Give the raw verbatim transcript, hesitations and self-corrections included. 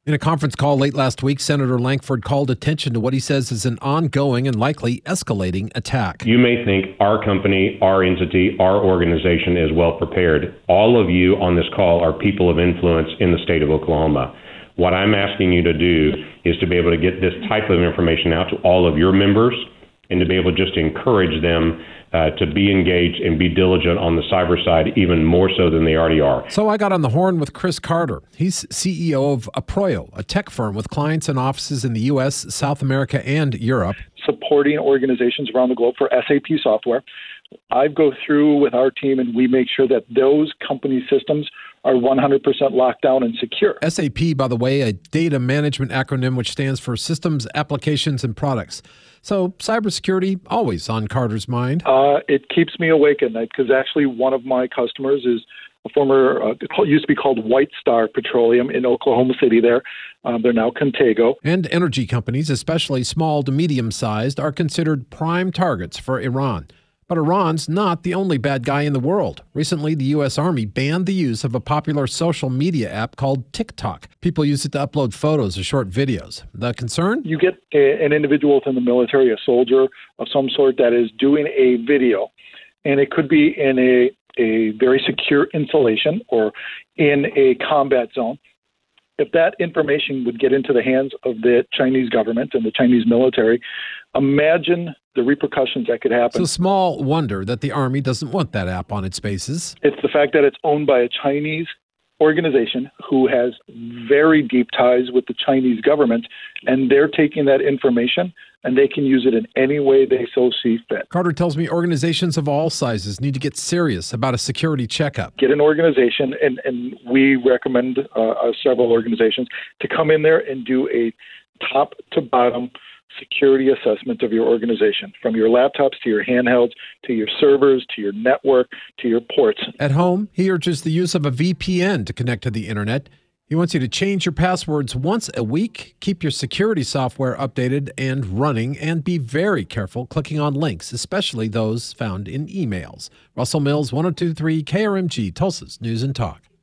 In a conference call late last week, Senator Lankford called attention to what he says is an ongoing and likely escalating attack. You may think our company, our entity, our organization is well prepared. All of you on this call are people of influence in the state of Oklahoma. What I'm asking you to do is to be able to get this type of information out to all of your members and to be able to just encourage them uh, to be engaged and be diligent on the cyber side, even more so than they already are. So I got on the horn with Chris Carter. He's C E O of Aproyo, a tech firm with clients and offices in the U S, South America, and Europe. Supporting organizations around the globe for S A P software. I go through with our team and we make sure that those company systems are one hundred percent locked down and secure. S A P, by the way, a data management acronym which stands for Systems, Applications, and Products. So cybersecurity always on Carter's mind. Uh, it keeps me awake at night because actually one of my customers is a former, uh, it used to be called White Star Petroleum in Oklahoma City there. Um, they're now Contago. And energy companies, especially small to medium-sized, are considered prime targets for Iran. But Iran's not the only bad guy in the world. Recently, the U S Army banned the use of a popular social media app called TikTok. People use it to upload photos or short videos. The concern? You get a, an individual within the military, a soldier of some sort, that is doing a video, and it could be in a, a very secure installation or in a combat zone. If that information would get into the hands of the Chinese government and the Chinese military, imagine the repercussions that could happen. It's a small wonder that the Army doesn't want that app on its bases. It's the fact that it's owned by a Chinese organization who has very deep ties with the Chinese government, and they're taking that information and they can use it in any way they so see fit. Carter tells me organizations of all sizes need to get serious about a security checkup. Get an organization, and, and we recommend uh, uh, several organizations to come in there and do a top-to-bottom security assessment of your organization, from your laptops to your handhelds, to your servers, to your network, to your ports. At home, he urges the use of a V P N to connect to the internet. He wants you to change your passwords once a week, keep your security software updated and running, and be very careful clicking on links, especially those found in emails. Russell Mills, one oh two point three K R M G, Tulsa's News and Talk.